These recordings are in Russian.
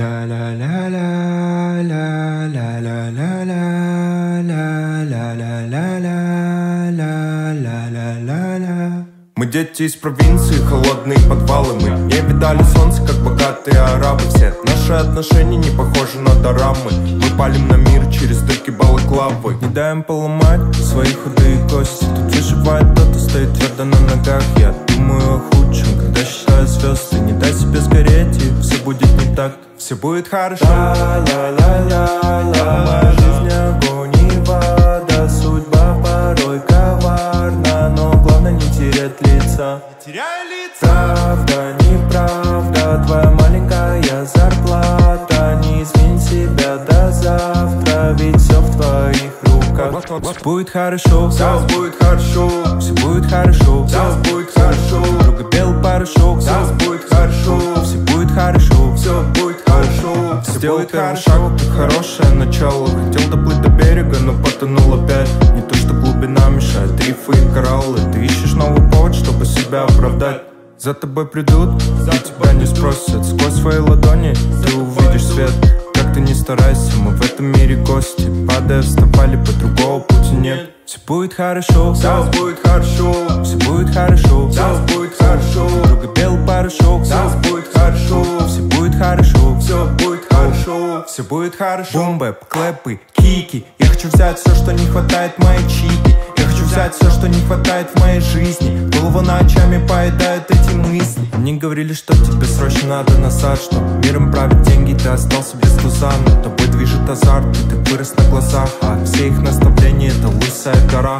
Мы дети из провинции, холодные подвалы. Мы не видали солнце, как богатые арабы. Все наши отношения не похожи на дорамы. Мы палим на мир через дырки балаклавы. Не даем поломать свои худые кости. Тут выживает тот, кто стоит твердо на ногах. Я думаю о худшем, когда считаю звезды. Не дай себе сгореть, и все будет не так. Все будет хорошо. Ла-ла-ла-ла-ла. Моя жизнь огонь и вода. Судьба порой коварна, но главное не терять лица. Правда, неправда, твоя маленькая зарплата. Не измень себя до завтра, ведь все в твоих руках. Все будет хорошо, все будет хорошо, все будет хорошо, все будет хорошо. Друга белый порошок, все будет хорошо, все будет хорошо, все будет хорошо. Сделал первый шаг, это хорошее начало. Хотел доплыть до берега, но потонул опять. Не то, что глубина мешает, рифы и кораллы. Ты ищешь новый повод, чтобы себя оправдать. За тобой придут, и тебя не спросят. Сквозь свои ладони ты увидишь свет. Как ты не старайся, мы в этом мире гости. Падая, вставали, по другого пути нет. Все будет хорошо, все будет хорошо, все будет хорошо, все будет хорошо. Друга белый порошок, все будет хорошо, все будет хорошо, все будет хорошо, все будет хорошо. Бомбы, клэпы, кики. Я хочу взять все, что не хватает моей чики. Я хочу взять все, что не хватает в моей жизни. Голову ночами поедают эти мысли. Мне говорили, что тебе срочно надо назад, что миром правят деньги, ты остался без туза. Но тобой движет азарт, и ты вырос на глазах. А все их наставления — это лысая гора.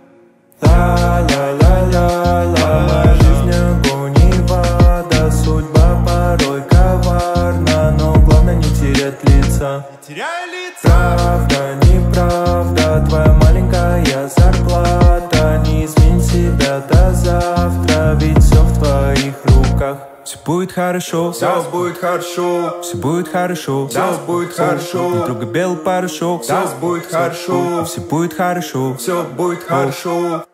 Ла-ла-ла-ла-ла. Моя жизнь огонь и вода. Судьба порой коварна, но главное не терять лица. Правда, неправда, твоя маленькая зарплата. Не измень себя до завтра, ведь все в твоих руках. Все будет хорошо, все будет хорошо, все будет хорошо, все будет хорошо. Друга белый порошок, все будет хорошо, все будет хорошо, все будет хорошо.